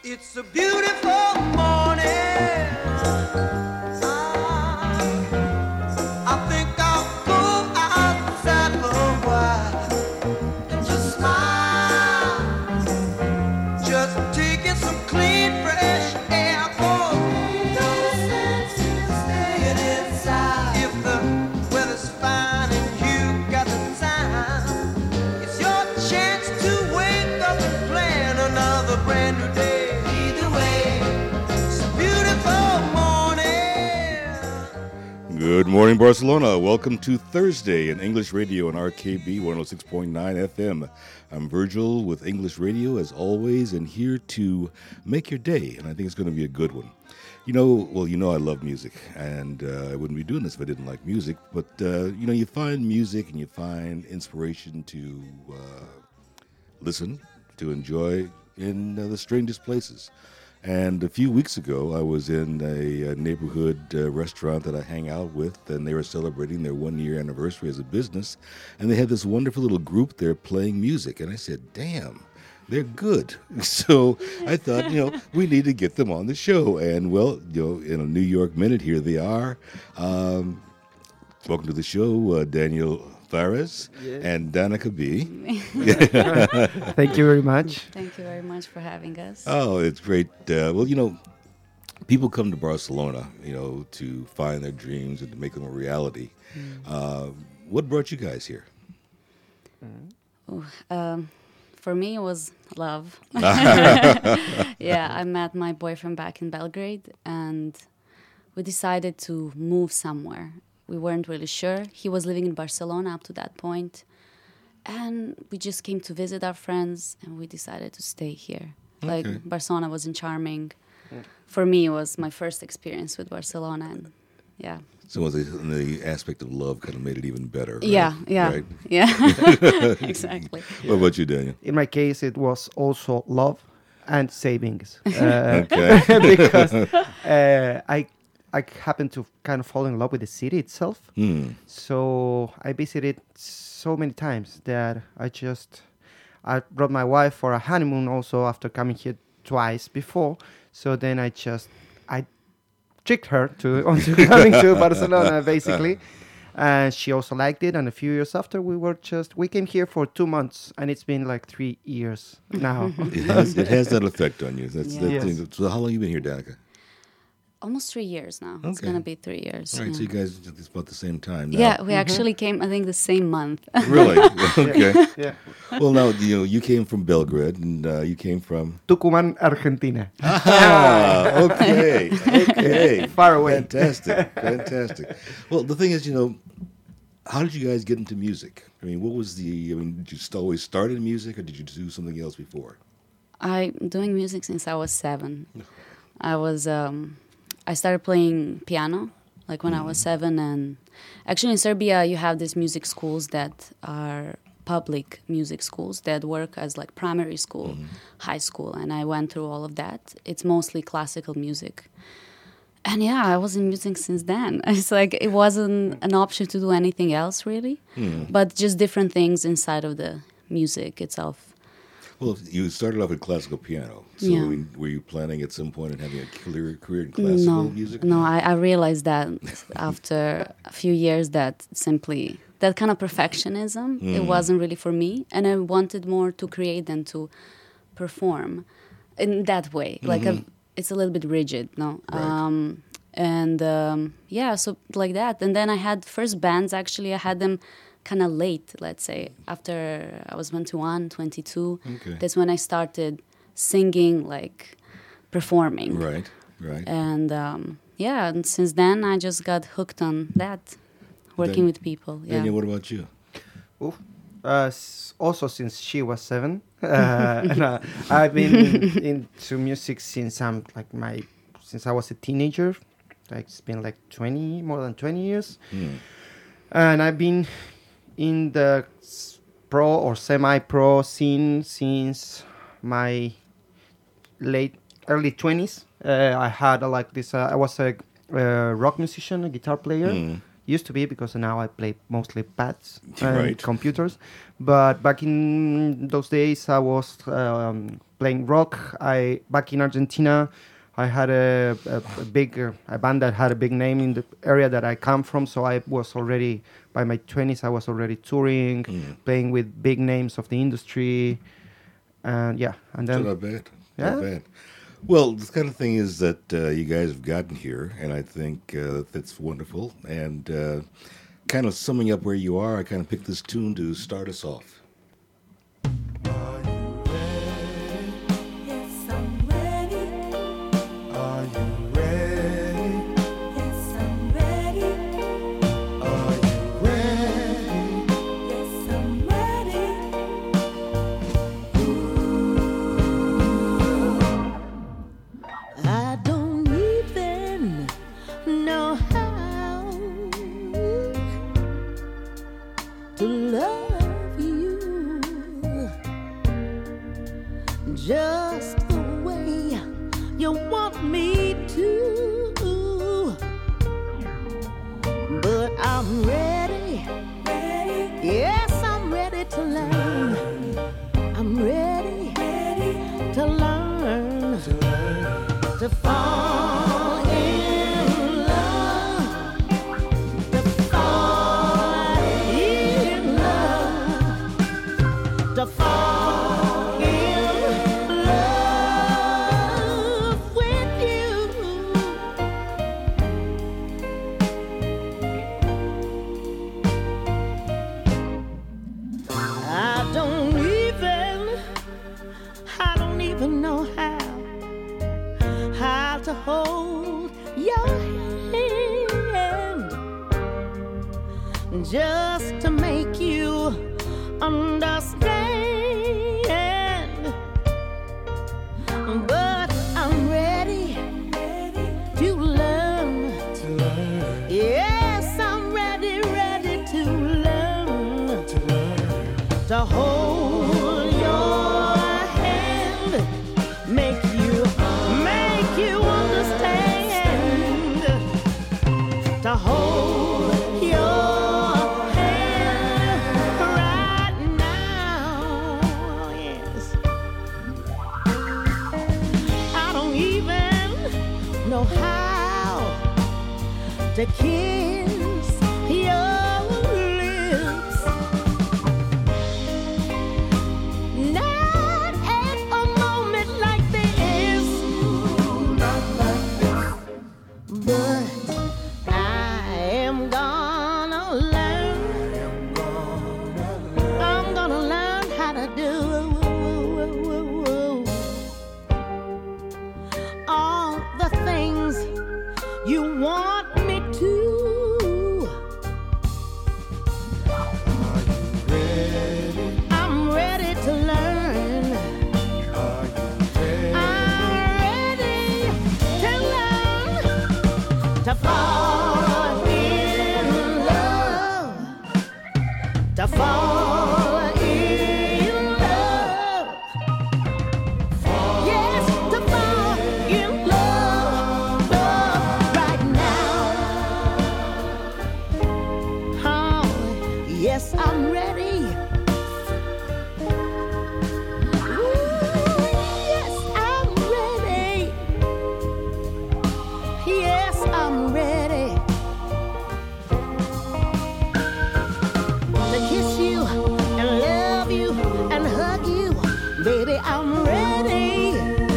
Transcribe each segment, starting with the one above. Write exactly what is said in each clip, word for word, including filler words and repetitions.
It's a beautiful morning. I think I'll go outside for a while and just smile. Just taking some clean, fresh air for no sense in staying inside. If the weather's fine and you got the time, it's your chance to wake up and plan another brand new day. Good morning, Barcelona. Welcome to Thursday in English Radio on R K B one oh six point nine F M. I'm Virgil with English Radio, as always, and here to make your day, and I think it's going to be a good one. You know, well, you know I love music, and uh, I wouldn't be doing this if I didn't like music, but, uh, you know, you find music and you find inspiration to uh, listen, to enjoy in uh, the strangest places. And a few weeks ago, I was in a, a neighborhood uh, restaurant that I hang out with, and they were celebrating their one-year anniversary as a business, and they had this wonderful little group there playing music, and I said, damn, they're good. So I thought, you know, we need to get them on the show, and, well, you know, in a New York minute, here they are. Um, welcome to the show, uh, Daniel Fares yes. and Danica B. Thank you very much. Thank you very much for having us. Oh, it's great. Uh, well, you know, people come to Barcelona, you know, to find their dreams and to make them a reality. Mm. Uh, what brought you guys here? Mm. Ooh, um, for me, it was love. Yeah, I met my boyfriend back in Belgrade, and we decided to move somewhere. We weren't really sure. He was living in Barcelona up to that point. And we just came to visit our friends, and we decided to stay here. Okay. Like, Barcelona wasn't charming. Yeah. For me, it was my first experience with Barcelona, and yeah. So was the, the aspect of love kind of made it even better, right? Yeah, yeah, right? yeah. Exactly. What about you, Daniel? In my case, it was also love and savings. Uh, okay. Because uh, I... I happened to kind of fall in love with the city itself. Mm. So I visited so many times that I just... I brought my wife for a honeymoon also after coming here twice before. So then I just... I tricked her to onto coming to Barcelona, basically. And she also liked it. And a few years after, we were just... We came here for two months. And it's been like three years now. it, has, it has that effect on you. That's yeah. that yes. thing. So how long have you been here, Danica? Almost three years now. Okay. It's going to be three years. All right, yeah. so you guys, it's about the same time now. Yeah, we mm-hmm. actually came, I think, the same month. Really? Okay. Yeah. yeah. Well, now, you know, you came from Belgrade, and uh, you came from... Tucumán, Argentina. Ah, okay. Okay. Far away. Fantastic. Fantastic. Well, the thing is, you know, how did you guys get into music? I mean, what was the... I mean, did you st- always start in music, or did you do something else before? I'm doing music since I was seven. I was... Um, I started playing piano, like when mm. I was seven, and actually in Serbia you have these music schools that are public music schools that work as like primary school, mm. high school, and I went through all of that. It's mostly classical music. And yeah, I was in music since then. It's like it wasn't an option to do anything else really, mm. but just different things inside of the music itself. Well, you started off with classical piano, so yeah. we, were you planning at some point on having a career, career in classical no, music? No, I, I realized that after a few years that simply, that kind of perfectionism, mm. it wasn't really for me, and I wanted more to create than to perform in that way. Mm-hmm. Like, a, it's a little bit rigid, no? Right. Um, and um, yeah, so like that. And then I had first bands, actually, I had them kind of late, let's say, after I was twenty-one, twenty-two. Okay. That's when I started singing, like performing. Right, right. And um, yeah, and since then I just got hooked on that, working then, with people. Yeah. Daniel, what about you? Ooh. Uh, also, since she was seven, uh, and, uh, I've been into music since I'm like my since I was a teenager. Like it's been like twenty, more than twenty years, mm. and I've been in the pro or semi-pro scene since my late early twenties. Uh, I had uh, like this. Uh, I was a uh, rock musician, a guitar player. Mm. Used to be, because now I play mostly pads and right. computers. But back in those days, I was um, playing rock. I back in Argentina, I had a, a, a big uh, a band that had a big name in the area that I come from. So I was already by my twenties. I was already touring, mm. playing with big names of the industry, and yeah, and then so not bad, yeah. not bad. Well, this kind of thing is that uh, you guys have gotten here, and I think uh, that's wonderful. And uh, kind of summing up where you are, I kind of picked this tune to start us off. Just the way you want me to, but I'm ready, ready. Yes, I'm ready to learn. I'm ready, ready to learn, to, learn. to fall in love, to fall in love, to fall. To hold your hand, just to make you understand. But I'm ready, ready to learn. To learn. Yes, I'm ready, ready to learn. To learn. To hold your hand, make you, make you. To hold your hand right now, yes. I don't even know how to kiss your lips. Not at a moment like this, not like this, but you want me to. Are you ready? I'm ready to learn. Are you ready? I'm ready to learn. To fall in love. To fall in love. Yes, to fall in love. Yes, I'm ready. Ooh, yes, I'm ready. Yes, I'm ready to kiss you and love you and hug you. Baby, I'm ready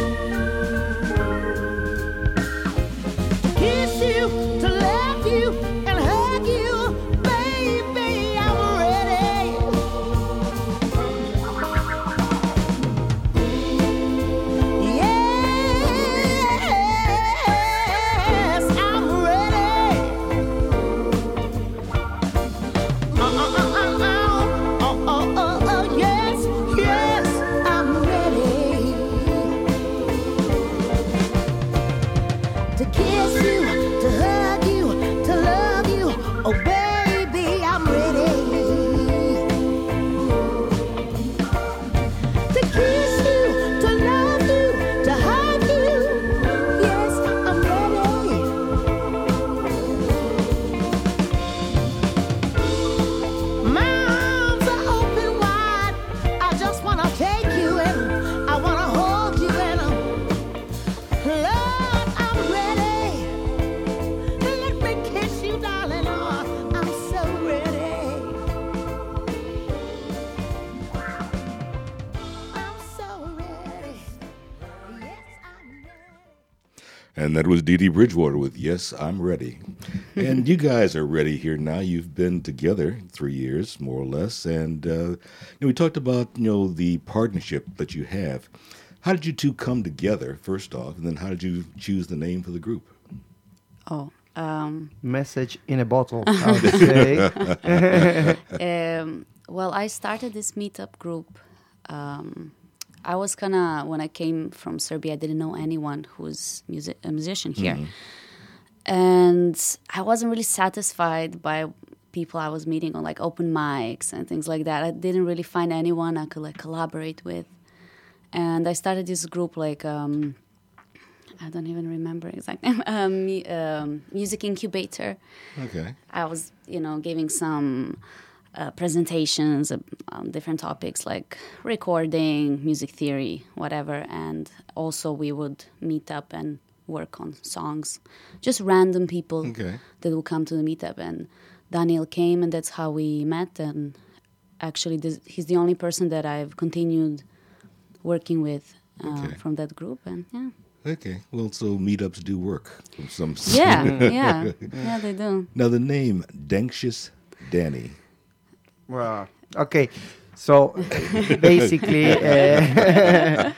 to kiss you, to love you and hug you. Baby, I'm ready. And that was Dee Dee Bridgewater with Yes, I'm Ready. And you guys are ready here now. You've been together three years, more or less. And uh, you know, we talked about, you know, the partnership that you have. How did you two come together, first off? And then how did you choose the name for the group? Oh, um, Message in a bottle, I would say. um, well, I started this meetup group. Um, I was kind of, when I came from Serbia, I didn't know anyone who's music, a musician here. Mm-hmm. And I wasn't really satisfied by people I was meeting on like open mics and things like that. I didn't really find anyone I could like collaborate with. And I started this group like, um, I don't even remember exactly, um, um, Music Incubator. Okay. I was, you know, giving some uh, presentations on different topics like recording, music theory, whatever. And also we would meet up and work on songs. Just random people okay. that would come to the meetup. And Daniel came, and that's how we met. And actually, this, he's the only person that I've continued working with uh, okay. from that group. And yeah. Okay. Well, so meetups do work. From some yeah, yeah. Yeah, they do. Now, the name Dankshus Danny. Well, okay. So, basically, uh,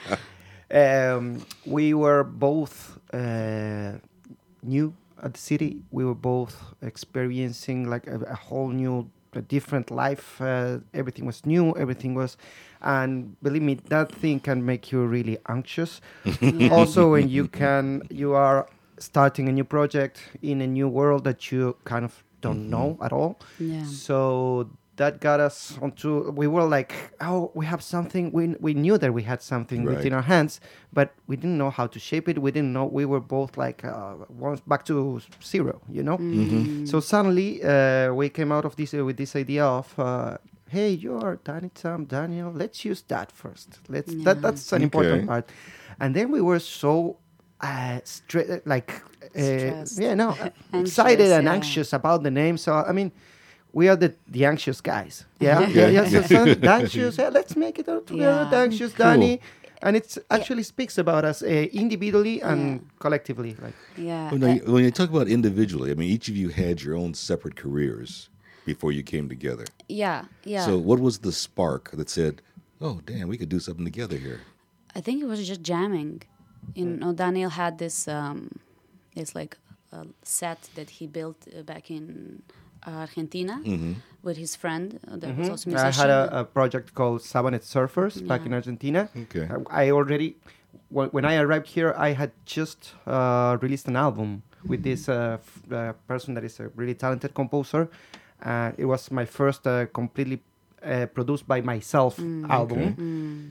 um, we were both uh, new at the city. We were both experiencing like a, a whole new, a different life. Uh, everything was new. Everything was... And believe me, that thing can make you really anxious. Yeah. Also, when you can, you are starting a new project in a new world that you kind of don't mm-hmm. know at all. Yeah. So that got us onto. We were like, oh, we have something. We we knew that we had something right. within our hands, but we didn't know how to shape it. We didn't know. We were both like uh, once back to zero, you know. Mm-hmm. So suddenly uh, we came out of this uh, with this idea of. Uh, Hey, you're Danny, Tom, Daniel. Let's use that first. Let's yeah. that that's an okay. important part. And then we were so uh, stra- like uh, yeah, no, excited and yeah. anxious about the name. So I mean, we are the, the anxious guys. Yeah, yeah, yeah. So, so anxious. Yeah, let's make it all together. Yeah. Anxious, cool. Danny. And it actually yeah. speaks about us uh, individually and yeah. collectively. Like yeah. When, I, when you talk about individually, I mean, each of you had your own separate careers before you came together. Yeah, yeah. So what was the spark that said, oh, damn, we could do something together here? I think it was just jamming. You know, Daniel had this, um, it's like a set that he built uh, back in Argentina mm-hmm. with his friend. Uh, that mm-hmm. was also a musician. I had a, a project called Sabanet Surfers yeah. back in Argentina. Okay. I, I already, w- when I arrived here, I had just uh, released an album with this uh, f- uh, person that is a really talented composer. Uh, it was my first uh, completely uh, produced by myself mm. album. Okay. Mm.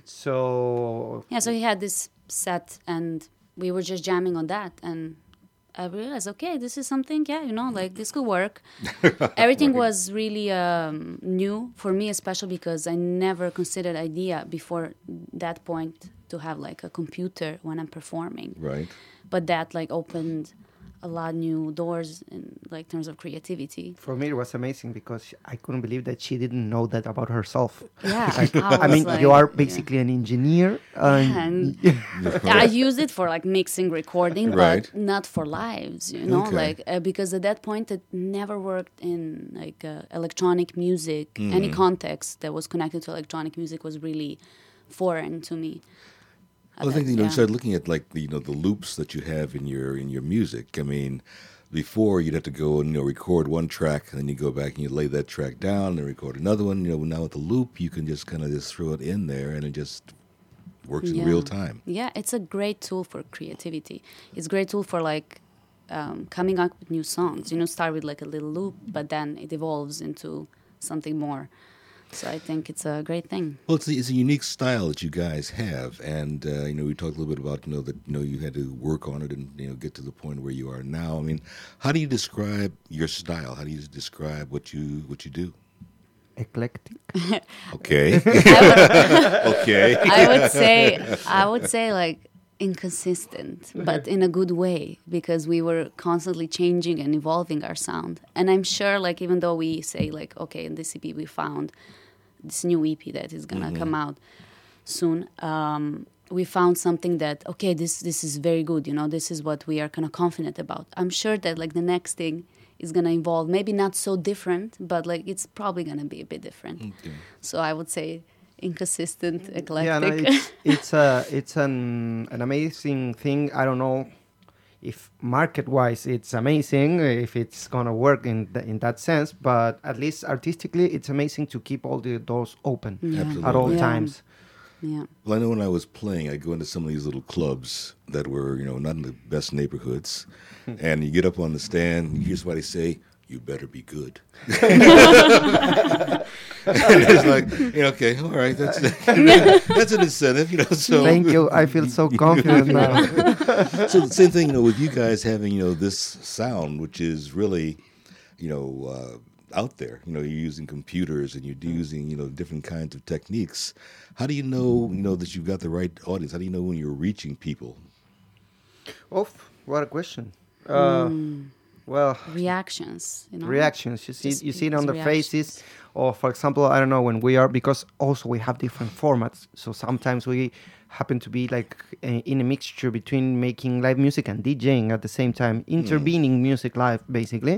So yeah, so he had this set, and we were just jamming on that, and I realized, okay, this is something, yeah, you know, like this could work. Everything right. was really um, new for me, especially because I never considered idea before that point to have like a computer when I'm performing. Right. But that like opened a lot of new doors in like terms of creativity. For me, it was amazing because I couldn't believe that she didn't know that about herself. Yeah, like, I, I mean, like, you are basically yeah. an engineer. And I used it for like mixing, recording, right. but not for lives. You know, okay. like uh, because at that point it never worked in like uh, electronic music. Mm. Any context that was connected to electronic music was really foreign to me. Well, I think you know, yeah. you start looking at like the, you know the loops that you have in your in your music. I mean, before you'd have to go and you know record one track, and then you go back and you lay that track down and record another one. You know, now with the loop, you can just kind of just throw it in there, and it just works yeah. in real time. Yeah, it's a great tool for creativity. It's a great tool for like um, coming up with new songs. You know, start with like a little loop, but then it evolves into something more. So I think it's a great thing. Well, it's a, it's a unique style that you guys have, and uh, you know we talked a little bit about you know that you know you had to work on it and you know get to the point where you are now. I mean, how do you describe your style? How do you describe what you what you do? Eclectic. Okay. I would, okay. I would say I would say like inconsistent, but in a good way, because we were constantly changing and evolving our sound. And I'm sure, like even though we say like, okay, in this E P we found this new E P that is gonna mm-hmm. come out soon. Um, we found something that okay, this this is very good. You know, this is what we are kind of confident about. I'm sure that like the next thing is gonna involve maybe not so different, but like it's probably gonna be a bit different. Okay. So I would say inconsistent, eclectic. Yeah, no, it's it's a it's an an amazing thing. I don't know if market-wise it's amazing, if it's gonna work in th- in that sense, but at least artistically, it's amazing to keep all the doors open Yeah. Absolutely. at all Yeah. times. Yeah. Well, I know when I was playing, I go into some of these little clubs that were, you know, not in the best neighborhoods, and you get up on the stand, and you hear somebody say, "You better be good." And it's like, you know, okay, all right, that's that's an incentive, you know. So Thank you. I feel so confident now. So the same thing, you know, with you guys having, you know, this sound, which is really, you know, uh, out there. You know, you're using computers and you're using, you know, different kinds of techniques. How do you know, you know, that you've got the right audience? How do you know when you're reaching people? Oh, what a question. Uh, Well, Reactions, you know. reactions. You see, Just you see it on the people's faces, or for example, I don't know when we are because also we have different formats. So sometimes we happen to be like a, in a mixture between making live music and DJing at the same time, intervening music live basically.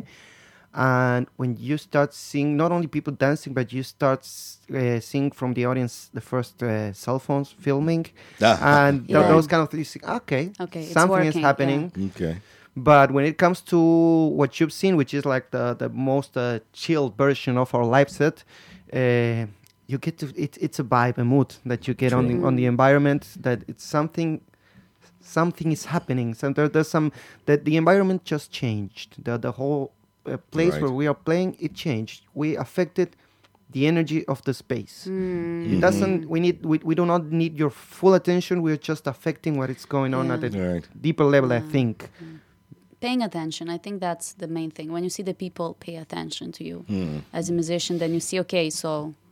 And when you start seeing not only people dancing, but you start uh, seeing from the audience the first uh, cell phones filming, Ah. and th- Yeah. those kind of things. Okay, Okay, it's something is working, happening. Okay. But when it comes to what you've seen, which is like the the most uh, chilled version of our live set, uh, you get to it, it's a vibe, a mood that you get on the on the environment. That it's something, something is happening. So there, there's some that the environment just changed. The the whole uh, place Right. where we are playing, it changed. We affected the energy of the space. It doesn't. We need. We, we do not need your full attention. We're just affecting what is going on Yeah. at a Right. deeper level. I think. Paying attention, I think that's the main thing. When you see the people pay attention to you as a musician, then you see, okay, so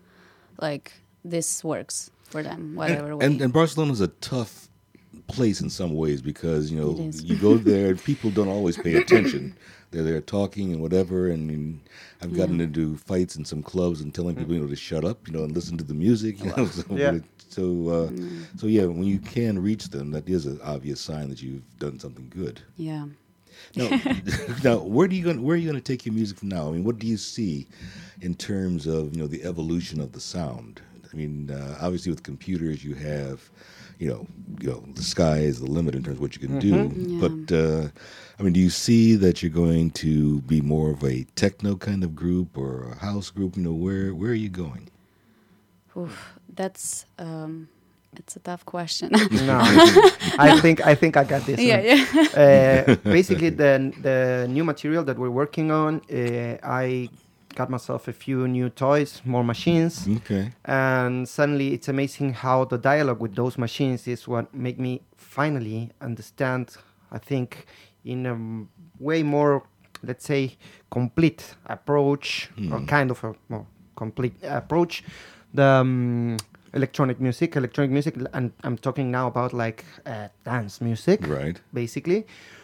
like this works for them, whatever And, way. and, and Barcelona is a tough place in some ways because, you know, It is. you go there and people don't always pay attention. They're there talking and whatever. And, and I've gotten into fights in some clubs and telling people, you know, to shut up, you know, and listen to the music. You know, so, Yeah. so, uh, so, yeah, when you can reach them, that is an obvious sign that you've done something good. Yeah. Now, now, where do you going? Where are you going to take your music from now? I mean, what do you see in terms of, you know, the evolution of the sound? I mean, uh, obviously with computers you have, you know, you know, the sky is the limit in terms of what you can do. Yeah. But uh, I mean, do you see that you're going to be more of a techno kind of group or a house group? You know, where where are you going? Oof, that's um, it's a tough question. No, I think I think I got this. yeah, one. yeah. Uh, basically, the the new material that we're working on, uh, I got myself a few new toys, more machines, Okay. and suddenly it's amazing how the dialogue with those machines is what make me finally understand. I think in a m- way more, let's say, complete approach or kind of a more complete approach. The um, electronic music, electronic music, and I'm talking now about like uh, dance music, Right. basically,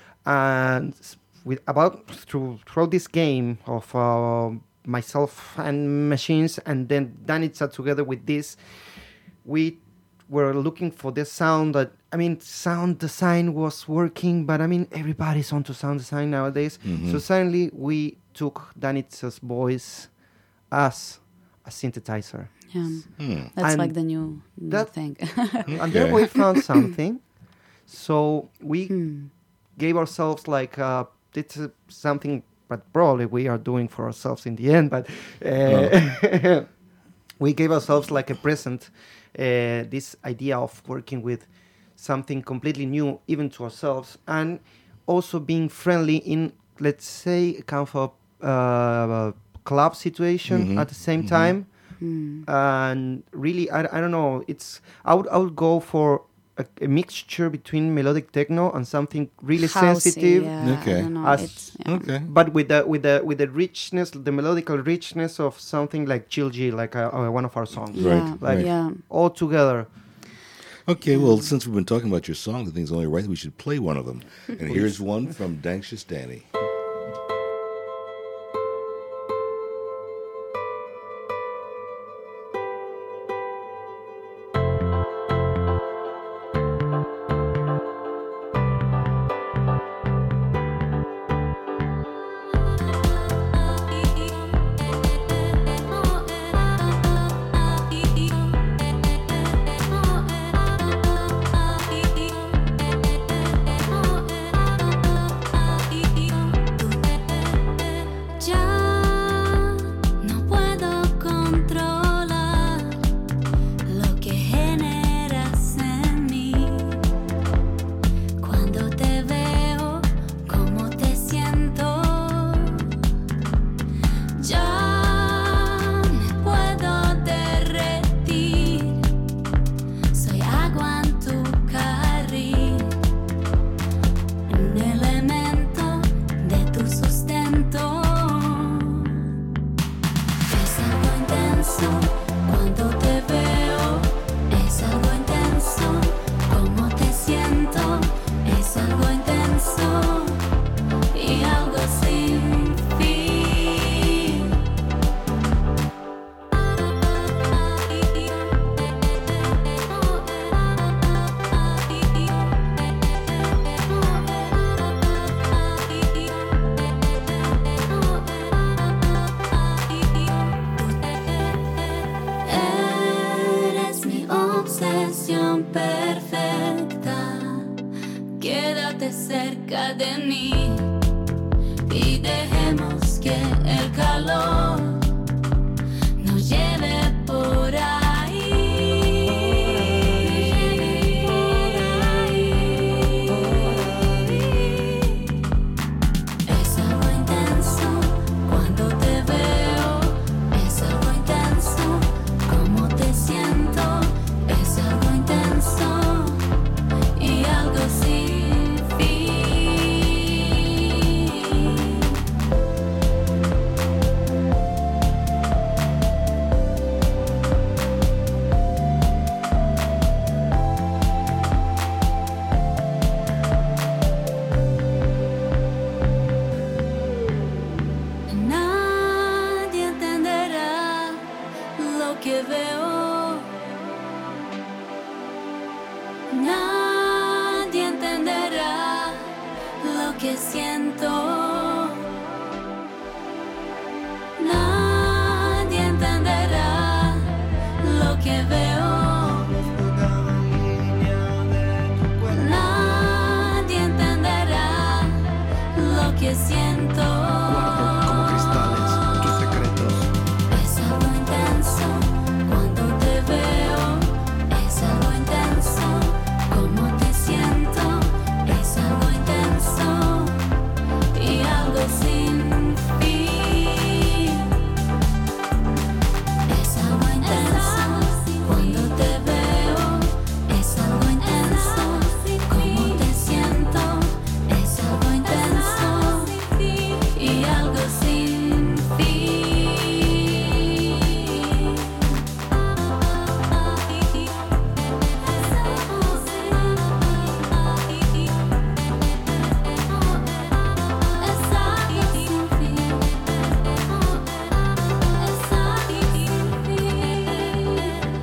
and s- with about through throughout this game of uh, myself and machines, and then Danica together with this, we were looking for this sound that I mean, sound design was working, but I mean, everybody's onto sound design nowadays. So suddenly we took Danica's voice as a synthesizer. Yeah. Hmm. That's And like the new, new that- thing. And then Okay. we found something. So we Hmm. gave ourselves like uh, it's uh, something, but probably we are doing for ourselves in the end. But uh, we gave ourselves like a present uh, this idea of working with something completely new, even to ourselves, and also being friendly in, let's say, kind of a uh, club situation at the same time. And really, I, I don't know. It's I would I would go for a, a mixture between melodic techno and something really Housey, sensitive, Yeah, Okay. I don't know. As- It's, yeah. Okay. but with the with the with the richness, the melodical richness of something like Chill G, like uh, uh, one of our songs, Right, Yeah, right. yeah. all together. Okay, well, since we've been talking about your songs, I think it's only right that we should play one of them. And here's one from Dankshus Danny. estés cerca de mí y dejemos que el calor nos lleve por ahí. Es algo intenso cuando te veo, es algo intenso como te siento, es algo intenso y algo sin fin. Nadie entenderá lo que veo. Nadie entenderá lo que siento. Nadie entenderá lo que veo. Nadie entenderá lo que siento. Como cristales, tus secretos. Es algo intenso cuando te veo, es algo intenso como te siento, es algo intenso y algo sin fin. Es algo intenso cuando te veo, es algo intenso como te siento, es algo intenso y algo sin fin. Es algo sin fin. Es algo sin fin.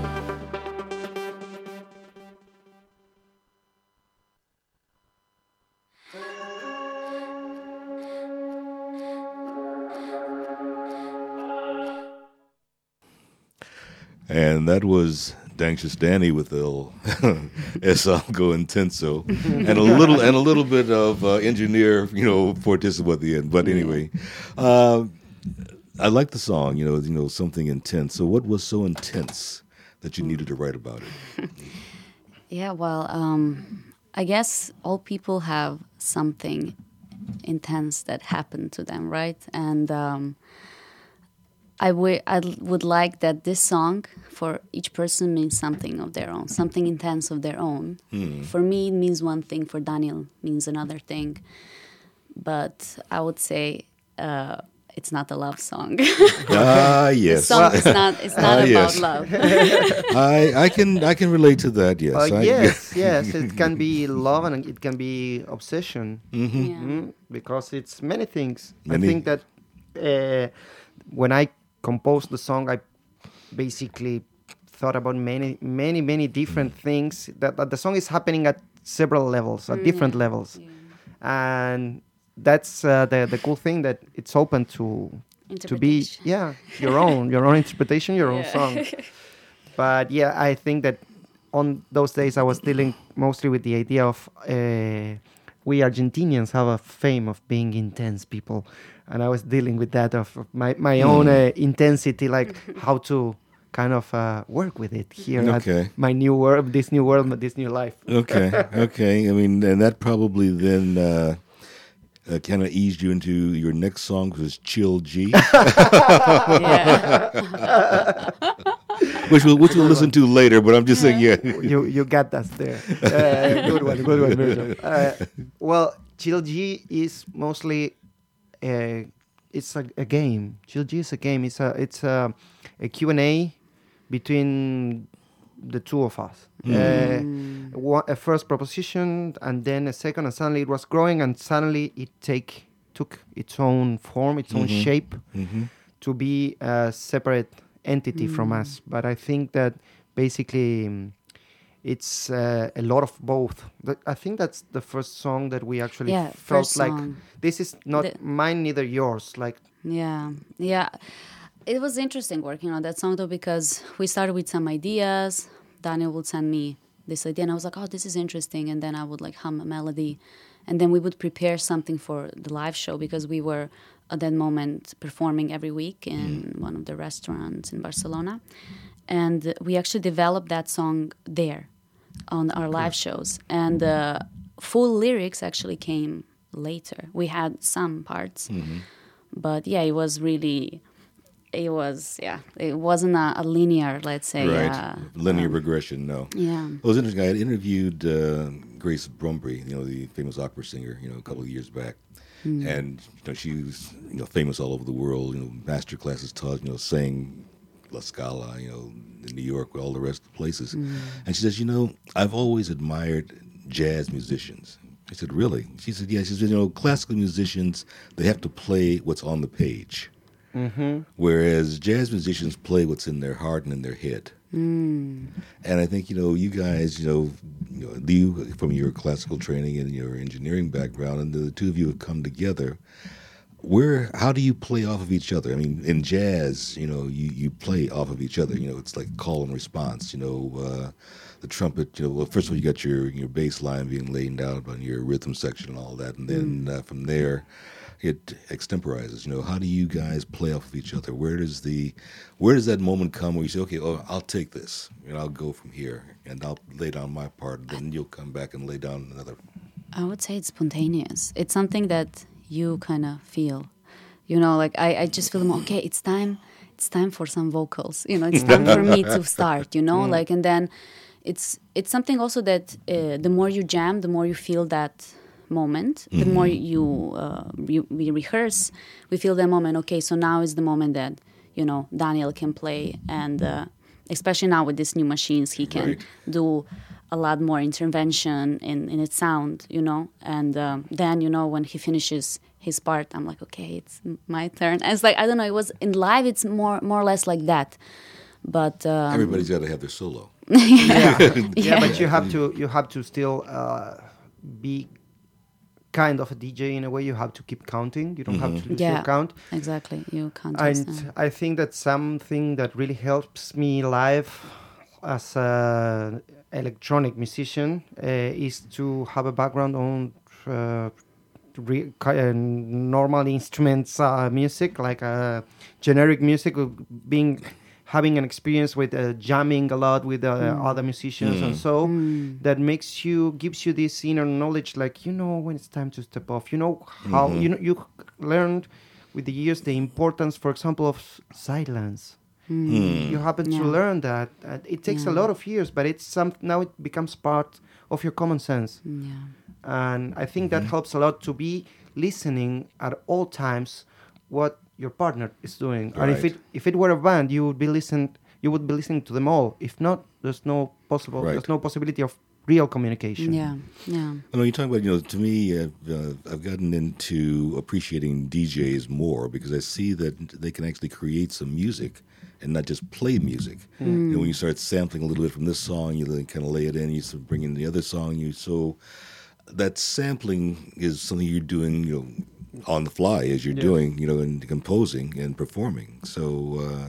And that was Dankshus Danny with El Es Algo Intenso, and a little and a little bit of uh, engineer, you know, fortissimo at the end. But anyway, uh, I like the song. You know, you know, something intense. So, what was so intense that you needed to write about it? Yeah, well, um, I guess all people have something intense that happened to them, right? And um, I wi- I l- would like that this song for each person means something of their own, something intense of their own. For me, it means one thing. For Daniel, means another thing. But I would say uh, it's not a love song. Ah, The yes. song is not. It's not Ah, about yes. love. I I can I can relate to that. Yes. Uh, I, yes, yes, it can be love and it can be obsession. Yeah. Mm, because it's many things. Many- I think that uh, when I composed the song, I basically thought about many, many, many different things. That, that the song is happening at several levels, at different levels, and that's uh, the the cool thing, that it's open to to be Interpretation. yeah your own your own interpretation, your own Yeah. song. But yeah, I think that on those days I was dealing mostly with the idea of uh, we Argentinians have a fame of being intense people, and I was dealing with that of of my my own uh, intensity, like how to kind of uh, work with it here Okay. at my new world, this new world, this new life. Okay, okay. I mean, and that probably then uh, uh, kind of eased you into your next song, which was Chill G, Yeah. which we'll, which we'll listen to later. But I'm just saying, yeah. you you got us there. Uh, good one, good one, Virgil. Uh, well, Chill G is mostly uh, it's a, a game. Chill G is a game. It's a it's a, a Q and A between the two of us. Uh, one, a first proposition, and then a second, and suddenly it was growing, and suddenly it take took its own form, its own shape, to be a separate entity from us. But I think that basically um, it's uh, a lot of both. Th- I think that's the first song that we actually Yeah, felt first like song. this is not The- mine, neither yours. Like Yeah, yeah. It was interesting working on that song though, because we started with some ideas. Daniel would send me this idea, and I was like, oh, this is interesting. And then I would like hum a melody, and then we would prepare something for the live show because we were at that moment performing every week in mm. one of the restaurants in Barcelona, and we actually developed that song there on our live shows. And the uh, full lyrics actually came later. We had some parts, mm-hmm. but yeah, it was really. It was, yeah, it wasn't a, a linear, let's say. Right, uh, linear um, regression, no. Yeah. Well, it was interesting. I had interviewed uh, Grace Brumbry, you know, the famous opera singer, you know, a couple of years back. Mm. And, you know, she was, you know, famous all over the world, you know, master classes taught, you know, sang La Scala, you know, in New York, all the rest of the places. Mm. And she says, you know, I've always admired jazz musicians. I said, really? She said, yeah. She said, you know, classical musicians, they have to play what's on the page. Mm-hmm. Whereas jazz musicians play what's in their heart and in their head. Mm. And I think, you know, you guys, you know, you know, you from your classical training and your engineering background, and the two of you have come together. Where, how do you play off of each other? I mean, in jazz, you know, you, you play off of each other. You know, it's like call and response. You know, uh, the trumpet. You know, well, first of all, you got your your bass line being laid out on your rhythm section and all that, and then mm. uh, from there. It extemporizes. You know, how do you guys play off of each other? Where does the, where does that moment come where you say, okay, oh, I'll take this and I'll go from here and I'll lay down my part, and then you'll come back and lay down another. I would say it's spontaneous. It's something that you kind of feel. You know, like I, I just feel, okay, it's time. It's time for some vocals. You know, it's time for me to start. You know, mm. like, and then it's it's something also that uh, the more you jam, the more you feel that moment. The mm-hmm. more you, uh, you we rehearse, we feel that moment. Okay, so now is the moment that, you know, Daniel can play, and uh, especially now with these new machines, he can right. do a lot more intervention in, in its sound, you know. And um, then, you know, when he finishes his part, I'm like, okay, it's my turn. And it's like, I don't know, it was in live, it's more more or less like that. But um, everybody's got to have their solo. yeah. yeah, yeah, but you have to you have to still uh, be kind of a D J in a way. You have to keep counting. You don't mm-hmm. have to lose yeah, your count. Exactly. You can't. And listen. I think that something that really helps me live as an electronic musician uh, is to have a background on uh, re- uh, normal instruments uh, music, like uh, generic music, being having an experience with uh, jamming a lot with uh, mm. other musicians mm. and so mm. that makes you, gives you this inner knowledge, like, you know, when it's time to step off, you know, how, mm-hmm. you know, you learned with the years the importance, for example, of silence. Mm. You happen yeah. to learn that. Uh, it takes yeah. a lot of years, but it's some, now it becomes part of your common sense. Yeah. And I think mm-hmm. that helps a lot to be listening at all times what your partner is doing. Right. And if it if it were a band, you would be listen you would be listening to them all. If not, there's no possible right. there's no possibility of real communication. Yeah, yeah. I know you talk about, you know, to me, uh, uh, I've gotten into appreciating D Js more because I see that they can actually create some music and not just play music. Mm. And when you start sampling a little bit from this song, you then kind of lay it in, you sort of bring in the other song. You so that sampling is something you're doing, you know, on the fly as you're yeah. doing, you know, and composing and performing. So, uh,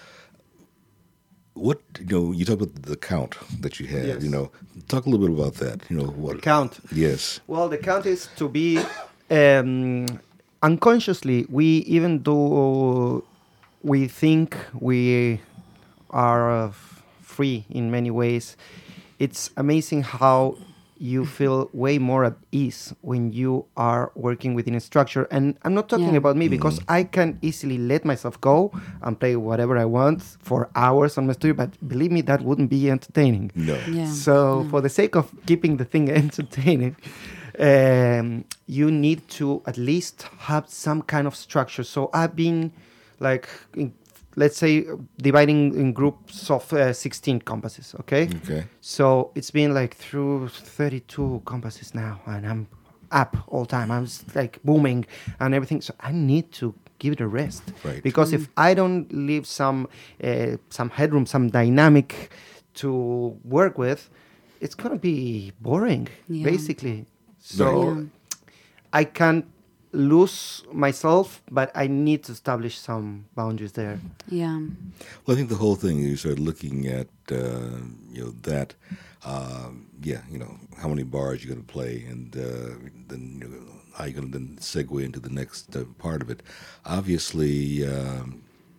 what, you know, you talk about the count that you had, yes. you know, talk a little bit about that, you know. What the count. Yes. Well, the count is to be, um, unconsciously, we, even though we think we are uh, free in many ways, it's amazing how you feel way more at ease when you are working within a structure. And I'm not talking yeah. about me, because mm. I can easily let myself go and play whatever I want for hours on my studio, but believe me, that wouldn't be entertaining. No. Yeah. So yeah. for the sake of keeping the thing entertaining, um, you need to at least have some kind of structure. So I've been like, in, let's say, dividing in groups of uh, sixteen compasses, okay? Okay. So it's been like through thirty-two compasses now, and I'm up all time. I'm just like booming and everything. So I need to give it a rest. Right. Because mm. if I don't leave some uh, some headroom, some dynamic to work with, it's going to be boring, yeah. basically. So yeah. I can't lose myself, but I need to establish some boundaries there. Yeah. Well, I think the whole thing, you start looking at, uh, you know, that, um, yeah, you know, how many bars you're going to play, and uh, then you know, how you're going to then segue into the next uh, part of it. Obviously, um,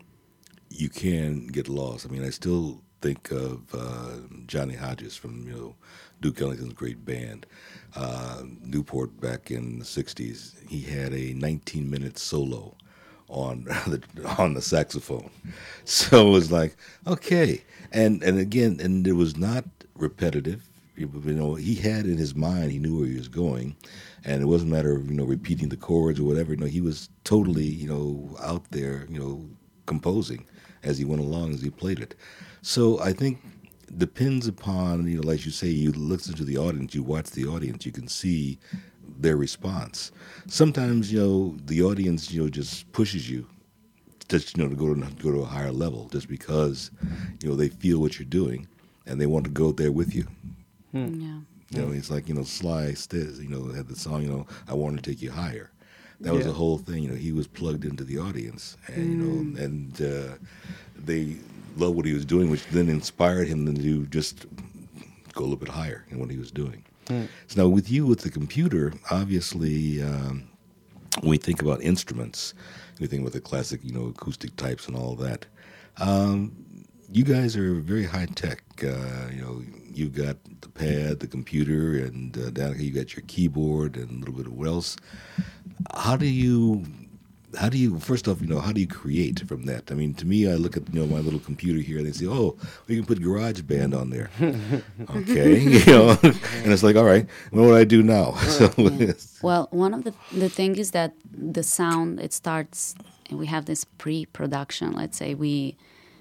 you can get lost. I mean, I still think of uh, Johnny Hodges from, you know, Duke Ellington's great band. Uh, Newport back in the sixties, he had a nineteen-minute solo on the on the saxophone. So it was like, okay. And and again, and it was not repetitive. You know, he had in his mind, he knew where he was going, and it wasn't a matter of, you know, repeating the chords or whatever. No, he was totally, you know, out there, you know, composing as he went along, as he played it. So I think depends upon, you know, like you say, you listen to the audience, you watch the audience, you can see their response. Sometimes, you know, the audience, you know, just pushes you just, you know, to go to go to a higher level just because, you know, they feel what you're doing and they want to go there with you. Hmm. Yeah. You know, it's like, you know, Sly Stiz, you know, had the song, you know, I Want to Take You Higher. That was Yeah. the whole thing. You know, he was plugged into the audience, and you know, and uh, they loved what he was doing, which then inspired him to just go a little bit higher in what he was doing. Mm. So now, with you with the computer, obviously, um, when we think about instruments, we think about the classic, you know, acoustic types and all that. Um, you guys are very high tech. Uh, you know, you've got the pad, the computer, and uh, down here you got your keyboard and a little bit of what else. How do you, how do you, first off, you know, how do you create from that? I mean, to me, I look at, you know, my little computer here and they say, oh, we can put GarageBand on there. Okay, you know, and it's like, all right, what do I do now? So, Well, one of the the thing is that the sound, it starts, and we have this pre-production. Let's say we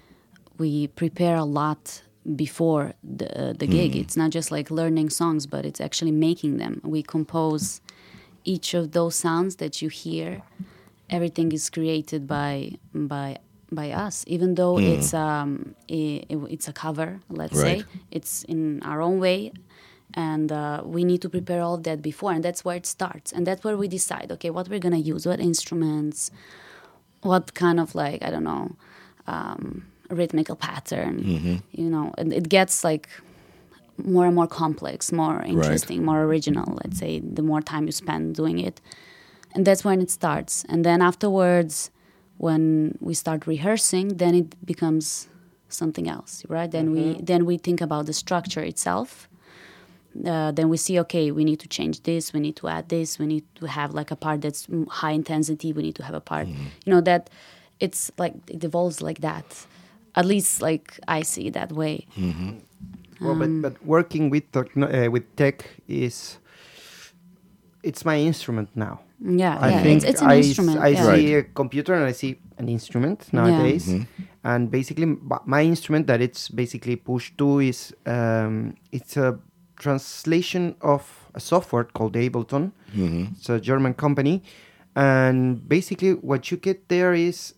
we prepare a lot before the uh, the gig. Mm. It's not just like learning songs, but it's actually making them. We compose each of those sounds that you hear. Everything is created by by by us, even though Mm. it's um i it's a cover. Let's Right. say it's in our own way. And uh, we need to prepare all of that before, and that's where it starts. And that's where we decide, okay, what we're going to use, what instruments, what kind of, like, I don't know, um, rhythmical pattern, Mhm. you know. And it gets, like, more and more complex, more interesting, more original, let's say, the more time you spend doing it. And that's when it starts. And then afterwards, when we start rehearsing, then it becomes something else, right? Then we then we think about the structure itself. Uh, then we see, okay, we need to change this, we need to add this, we need to have like a part that's mm, high intensity, we need to have a part, you know, that it's like, it evolves like that. At least, like, I see it that way. Well, but, but working with techno- uh, with tech is, it's my instrument now. Yeah, I yeah, think it's, it's an I, s- instrument. I yeah. see a computer and I see an instrument nowadays, and basically m- my instrument that it's basically pushed to is um, it's a translation of a software called Ableton. Mhm. It's a German company, and basically what you get there is,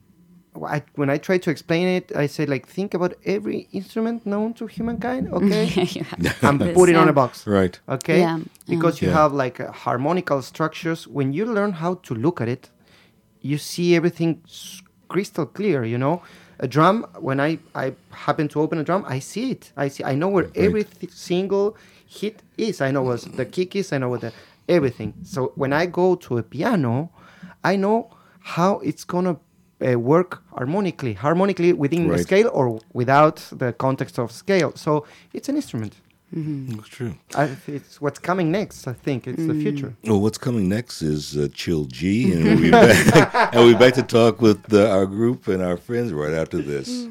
I, when I try to explain it, I say like, think about every instrument known to humankind. Okay, You have and this, put it on yeah. a box. right. Okay, Yeah, because you Yeah. have like uh, harmonical structures. When you learn how to look at it, you see everything s- crystal clear. You know, a drum. When I I happen to open a drum, I see it. I see. I know where every th- single hit is. I know what the kick is. I know what the everything. So when I go to a piano, I know how it's gonna uh, work harmonically, harmonically within the Right. scale or without the context of scale. So it's an instrument. That's true. I, it's what's coming next. I think it's the future. Well, what's coming next is uh, Chill G, and we'll be back, and we'll be back to talk with uh, our group and our friends right after this.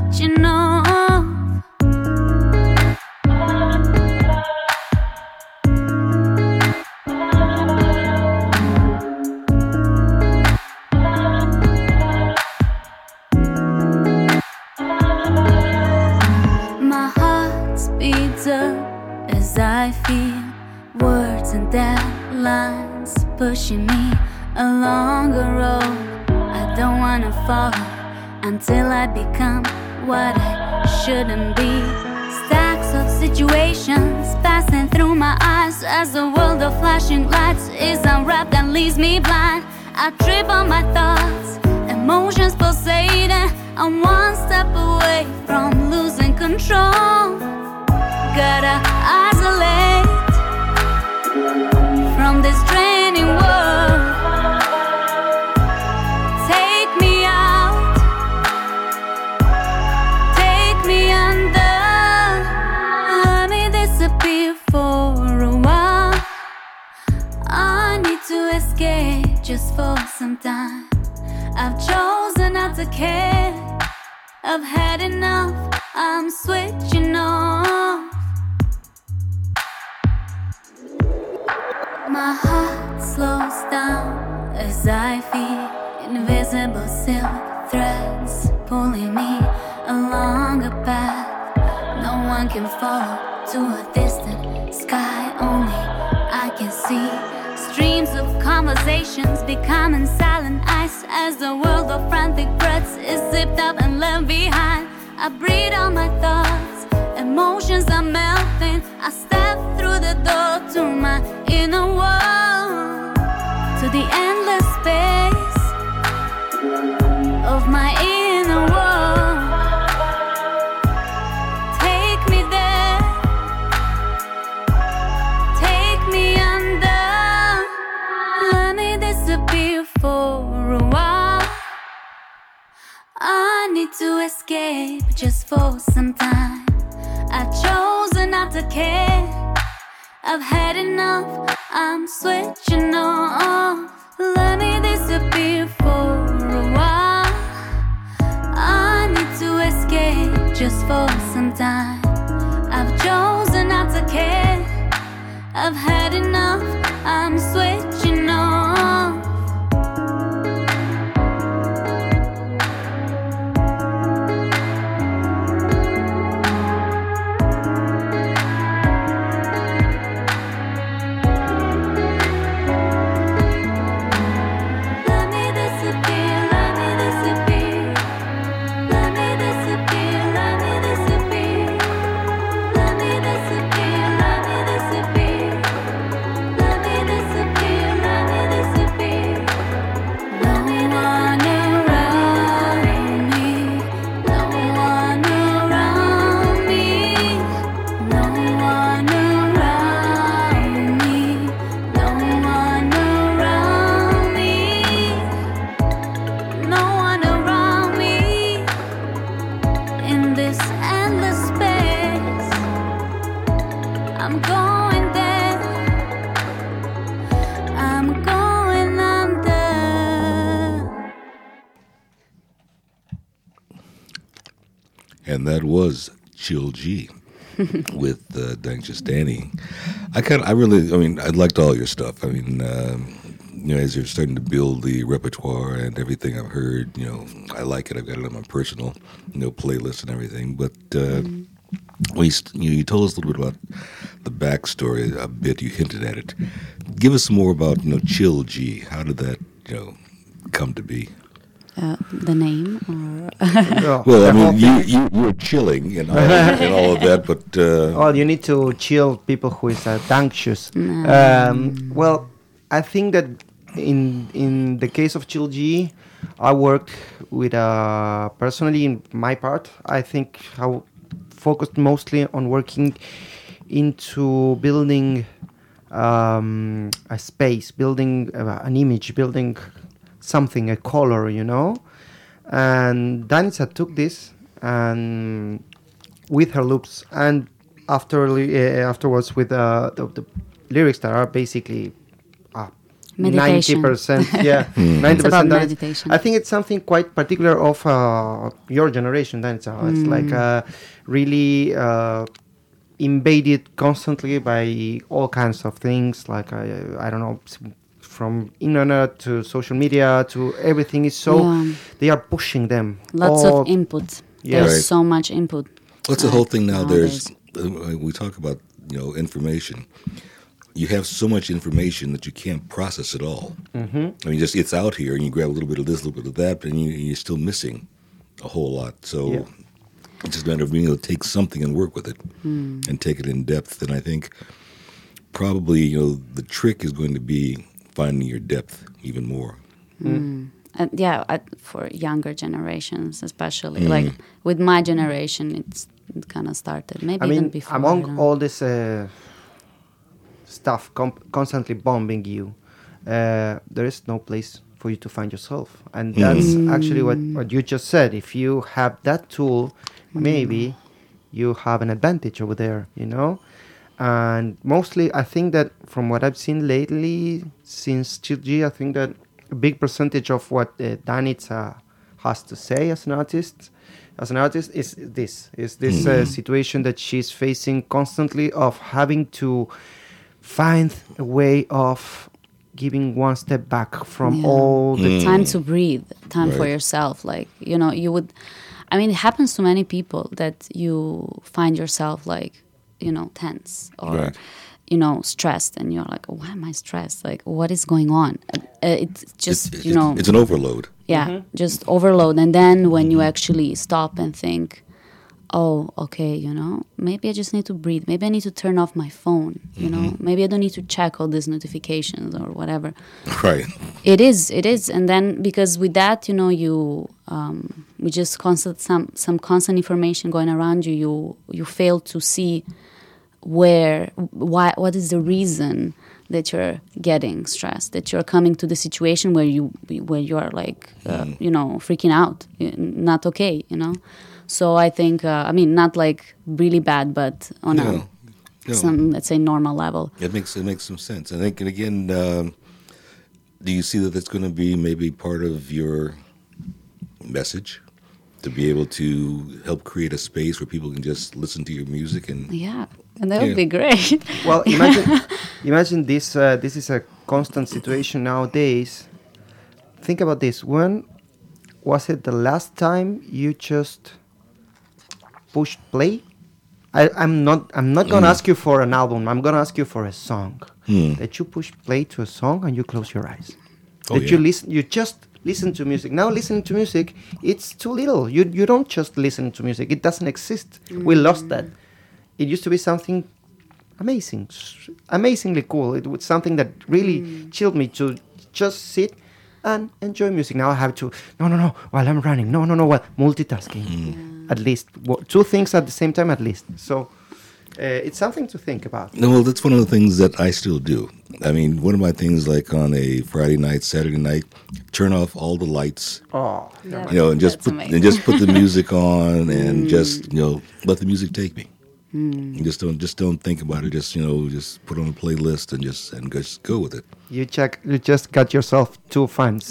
switching off. My heart speeds up as I feel words and deadlines pushing me along a road I don't wanna follow until I become what I shouldn't be. Stacks of situations passing through my eyes as a world of flashing lights is unwrapped and leaves me blind. I trip on my thoughts, emotions pulsating. I'm one step away from losing control. Gotta isolate from this draining world. Take me out, take me under. Let me disappear for a while. I need to escape just for some time. I've chosen not to care. I've had enough, I'm switching off. My heart slows down as I feel invisible silk threads pulling me along a path no one can follow to a distant sky. Only I can see streams of conversations becoming silent ice as the world of frantic threats is zipped up and left behind. I breathe all my thoughts, emotions are melting. I step through the door to my inner world, to the endless space of my inner world. Take me there, take me under. Let me disappear for a while. I need to escape just for some time. I've chosen not to care. I've had enough, I'm switching off. Let me disappear for a while. I need to escape just for some time. I've chosen not to care. I've had enough, I'm switching off. Let me disappear, let me disappear. Let me disappear, let me disappear. Let me disappear, let me disappear. Let me disappear, let me disappear. No one around me, no one around me, no one around me, no one around me, no one around me in this endless space. I'm going there, I'm going under. And that was Chill G with uh, Dankjus Danny. I kind of, I really, I mean, I liked all your stuff. I mean, um, you know, as you're starting to build the repertoire and everything I've heard, you know, I like it. I've got it on my personal, you know, playlist and everything. But uh, we, st- you, you told us a little bit about the backstory a bit. You hinted at it. Give us more about, you know, Chill G. How did that, you know, come to be? Uh, the name or No, Well, the I whole mean, thing. you, you, you're chilling and all, and all of that, but uh, Well, you need to chill people who is uh, anxious. Um, well, I think that in in the case of Chill G, I worked with uh, personally in my part. I think I focused mostly on working into building um, a space, building uh, an image, building something, a color, you know. And Danica took this and with her loops, and after uh, afterwards with uh, the, the lyrics that are basically uh, ninety Meditation. percent. Yeah, ninety It's about percent. that is- meditation. I think it's something quite particular of uh, your generation. Then it's, uh, it's like uh, really uh, invaded constantly by all kinds of things. Like uh, I don't know, s- from internet to social media to everything is so. Yeah. They are pushing them. Lots all- of input. Yeah. There's Right. so much input. What's the uh, whole thing now? There's nowadays. uh, we talk about you know information. You have so much information that you can't process it all. Mm-hmm. I mean, just it's out here, and you grab a little bit of this, a little bit of that, and you, you're still missing a whole lot. So Yeah. it's just a matter of being able to take something and work with it, and take it in depth. And I think probably you know the trick is going to be finding your depth even more. And yeah, I, for younger generations, especially like with my generation, it's it kind of started. Maybe I even mean, before. I among don't know. all this uh, stuff com- constantly bombing you, uh, there is no place for you to find yourself. And that's actually what, what you just said. If you have that tool, maybe you have an advantage over there, you know? And mostly, I think that from what I've seen lately, since Chill G, I think that a big percentage of what uh, Danica has to say as an artist, as an artist, is this: is this uh, situation that she's facing constantly of having to find a way of giving one step back from Yeah. all the Time to breathe, time for Right. yourself. Like, you know, you would, I mean, it happens to many people that you find yourself like, you know, tense or, Right. you know, stressed. And you're like, why am I stressed? Like, what is going on? Uh, it's just, It's- you it's- know, it's an overload. yeah, just overload. And then when you actually stop and think, oh, okay, you know, maybe I just need to breathe. Maybe I need to turn off my phone, you know, maybe I don't need to check all these notifications or whatever. Right. It is, it is. And then because with that, you know, you, um, we just constant, some, some constant information going around you, you, you fail to see where, why, what is the reason that you're getting stressed, that you're coming to the situation where you, where you are like, uh, you know, freaking out, y- not okay, you know? So I think, uh, I mean, not like really bad, but on No. a, No. some, let's say, normal level. It makes it makes some sense. I think, and again, um, do you see that that's going to be maybe part of your message to be able to help create a space where people can just listen to your music and Yeah, and that would Yeah. be great. Well, imagine, imagine this. Uh, this is a constant situation nowadays. Think about this. When was it the last time you just pushed play? I, I'm not. I'm not gonna ask you for an album. I'm gonna ask you for a song. That you push play to a song and you close your eyes. Oh, that yeah. you listen. You just listen to music. Now listening to music, it's too little. You you don't just listen to music. It doesn't exist. We lost that. It used to be something amazing, s- amazingly cool. It was something that really chilled me to just sit and enjoy music. Now I have to, no, no, no, while I'm running. No, no, no, what? Multitasking. At least. Wo- two things at the same time, at least. So uh, it's something to think about. No, well, that's one of the things that I still do. I mean, one of my things, like on a Friday night, Saturday night, turn off all the lights, Oh, That- you know, and just that's put amazing. and just put the music on, and just you know, let the music take me. You just don't just don't think about it. Just you know, just put on a playlist and just and just go with it. you check. You just got yourself two fans.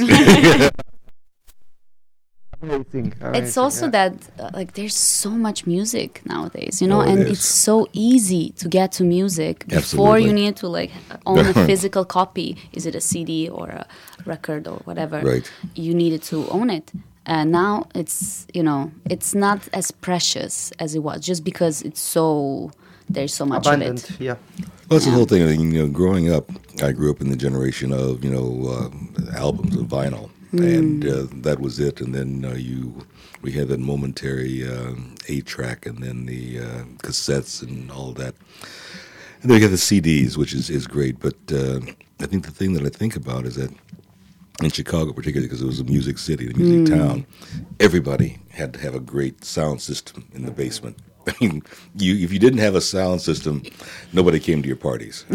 Amazing. It's amazing, also yeah. that uh, like there's so much music nowadays, you know, Oh, it and is. it's so easy to get to music before Absolutely. you need to like own a physical copy. Is it a C D or a record or whatever? Right. You needed to own it. And now it's, you know, it's not as precious as it was just because it's so, there's so much abundant. of it. Yeah. Well, that's the Yeah. whole thing. I mean, you know, growing up, I grew up in the generation of you know uh, albums of vinyl, and uh, that was it. And then uh, you, we had that momentary um, eight track, and then the uh, cassettes and all that. And then we got the C Ds, which is is great. But uh, I think the thing that I think about is that in Chicago, particularly because it was a music city, a music town, everybody had to have a great sound system in the basement. I mean, you if you didn't have a sound system, nobody came to your parties.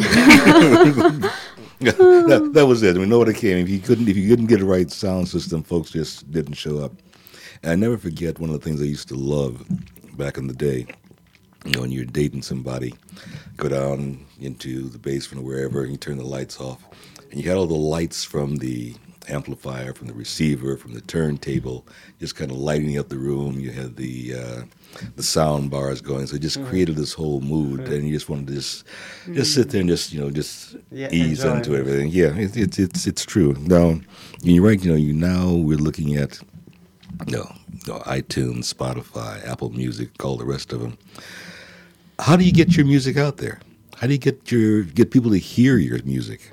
that, that was it. I mean, nobody came. If you couldn't, if you couldn't get a right sound system, folks just didn't show up. And I never forget one of the things I used to love back in the day. You know, when you're dating somebody, go down into the basement or wherever, and you turn the lights off, and you had all the lights from the amplifier, from the receiver, from the turntable, just kind of lighting up the room. You had the uh, the sound bars going, so it just created this whole mood, and you just wanted to just just sit there and just you know just Yeah, ease enjoy into it. everything. Yeah, it, it's it's it's true. Now you're right. You know, you now we're looking at you know, you know iTunes, Spotify, Apple Music, all the rest of them. How do you get your music out there? How do you get your get people to hear your music?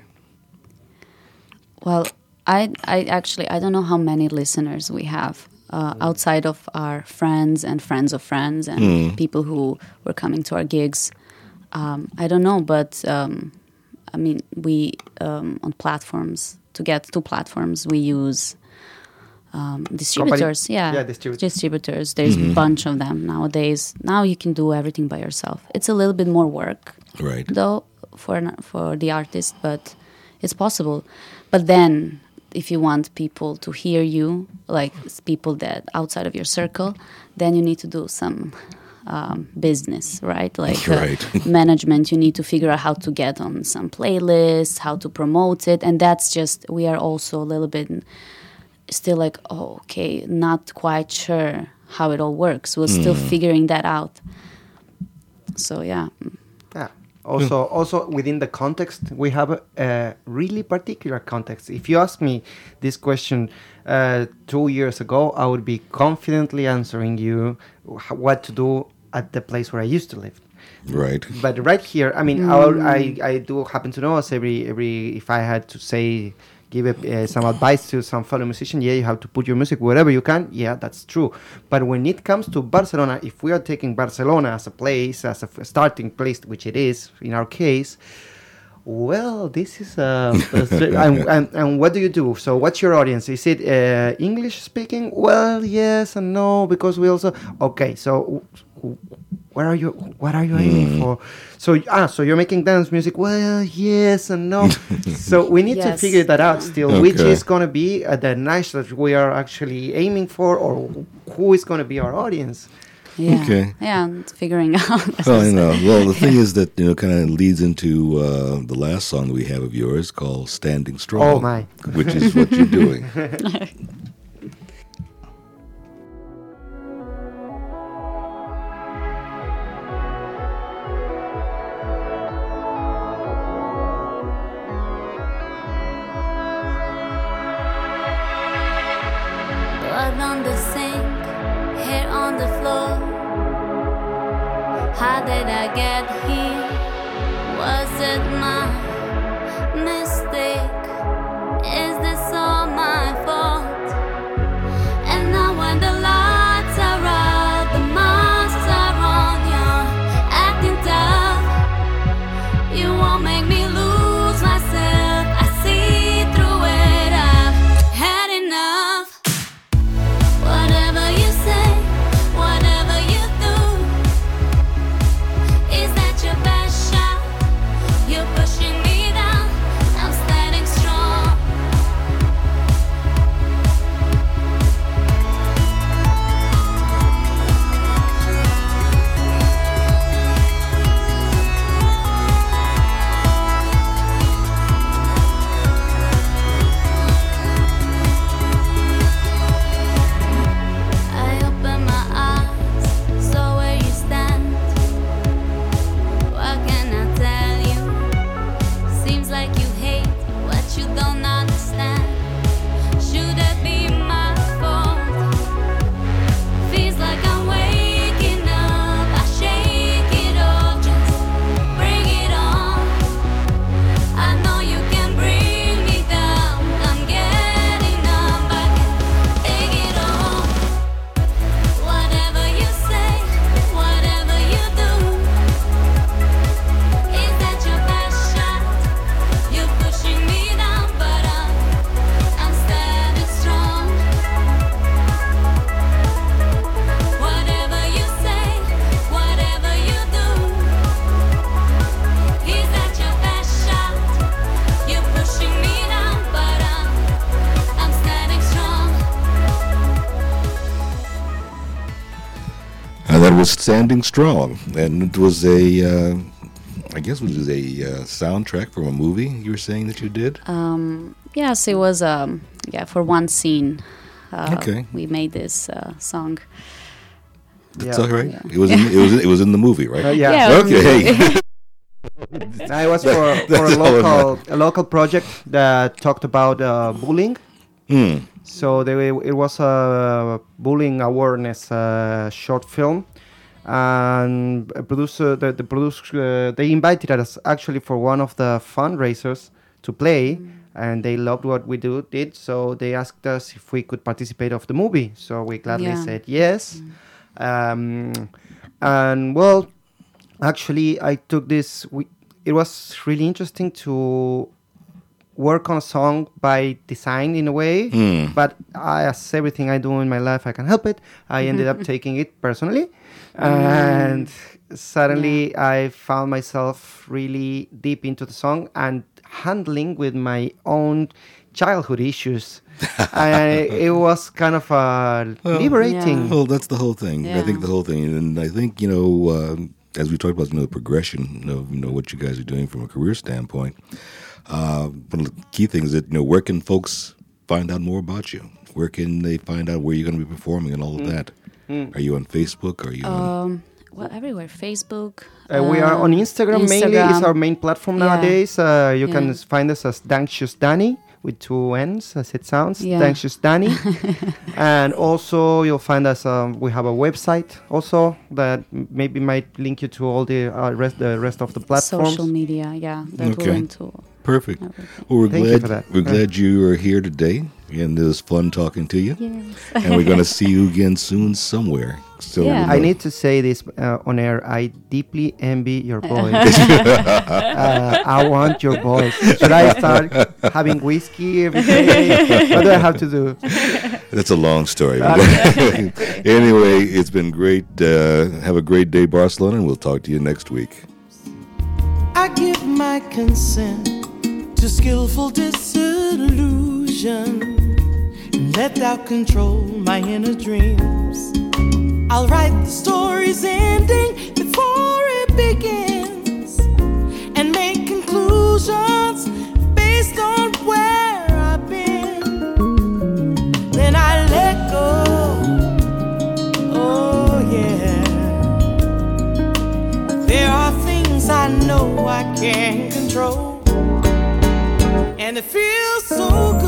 Well, I, I actually, I don't know how many listeners we have uh, outside of our friends and friends of friends and people who were coming to our gigs. Um, I don't know, but um, I mean, we, um, on platforms, to get to platforms, we use um, distributors. Yeah, Yeah, distributors. distributors. There's a bunch of them nowadays. Now you can do everything by yourself. It's a little bit more work, Right. though, for an, for the artist, but it's possible. But then, if you want people to hear you, like s- people that outside of your circle, then you need to do some um, business, right? Like uh, Right. management. You need to figure out how to get on some playlists, how to promote it, and that's just we are also a little bit still like, oh, okay, not quite sure how it all works. We're still figuring that out. So yeah. Yeah. Also, also within the context, we have a, a really particular context. If you ask me this question uh, two years ago, I would be confidently answering you wh- what to do at the place where I used to live. Right. But right here, I mean, I, I I do happen to know as every every if I had to say give a, uh, some advice to some fellow musician, yeah, you have to put your music wherever you can. Yeah, that's true. But when it comes to Barcelona, if we are taking Barcelona as a place, as a f- starting place, which it is in our case, well, this is a, and, and, and what do you do? So what's your audience? Is it uh, English speaking? Well, yes and no, because we also, okay, so where are you, what are you aiming for? So, ah, so you're making dance music? Well, yes and no. So we need to Yes. figure that out still, which Okay. is going to be uh, the niche that we are actually aiming for, or who is going to be our audience. Yeah. Okay. Yeah, and figuring out. Well, you know, well, the thing is that, you know, kind of leads into uh, the last song that we have of yours called Standing Strong. Oh, my. Which is what you're doing. Blood on the sink, hair on the floor. How did I get here? Was it my mistake? Is this all my fault? And now when the lights are out, the masks are on, you're acting tough. You won't make me lose myself. I see through it. I've had enough. Whatever you say, whatever you do, is that your best shot? You're pushing me down, I'm standing strong. I open my eyes, saw where you stand. What can I tell you? Seems like you hate what you don't understand. Should it be my fault? Feels like I'm waking up. I shake it off, just bring it on. I know you can bring me down. I'm getting numb, I can take it all. Whatever you say, whatever you do, is that your best shot? You're pushing me down, but I'm, I'm standing strong. Whatever you say, whatever you do, is that your best shot? You're pushing me down, but I'm, I'm standing strong. And that was Standing Strong. And it was a, uh, I guess it was a uh, soundtrack from a movie you were saying that you did? Um, yes, it was. Um, yeah, for one scene, uh, Okay. we made this uh, song. That's Yeah. all right. Yeah. It was in, it was it was in the movie, right? Uh, yeah. Yeah. Okay. I was for, for a That's all it local a local project that talked about uh, bullying. Hmm. So they, it was a bullying awareness uh, short film, and a producer the, the producer uh, they invited us actually for one of the fundraisers to play, and they loved what we do did. So they asked us if we could participate of the movie. So we gladly Yeah. said yes, um, and well. Actually, I took this. We, it was really interesting to work on a song by design in a way, Mm. but I, as everything I do in my life, I can help it. I ended up taking it personally, and suddenly I found myself really deep into the song and handling with my own childhood issues. And it was kind of uh, liberating. Yeah. Well, that's the whole thing. I Yeah. think the whole thing, and I think you know, um, as we talked about, you know, the progression of you know what you guys are doing from a career standpoint. Uh, one of the key things that you know, where can folks find out more about you? Where can they find out where you're going to be performing and all of that? Are you on Facebook? Are you? on... Um, well, everywhere. Facebook. Uh, we are on um, Instagram, mainly. It's our main platform Yeah. nowadays. Uh, you can Yeah. s- find us as Danktious Danny with two N's, as it sounds. Yeah. Danktious Danny. And also, you'll find us. Um, we have a website also that m- maybe might link you to all the uh, rest, the rest of the platforms. Social media. Yeah, that Okay. will into Perfect. everything. Well, we're Thank you glad for that. we're Yeah. glad you are here today, and it was fun talking to you. Yes. And we're going to see you again soon somewhere. So Yeah. we'll I know- need to say this uh, on air. I deeply envy your voice. uh, I want your voice. Should I start having whiskey every day? What do I have to do? That's a long story. Anyway, it's been great. Uh, have a great day, Barcelona, and we'll talk to you next week. I give my consent to skillful disillusion and let thou control my inner dreams. I'll write the story's ending before it begins and make conclusions based on where I've been. Then I let go. Oh yeah. There are things I know I can't control, and it feels so good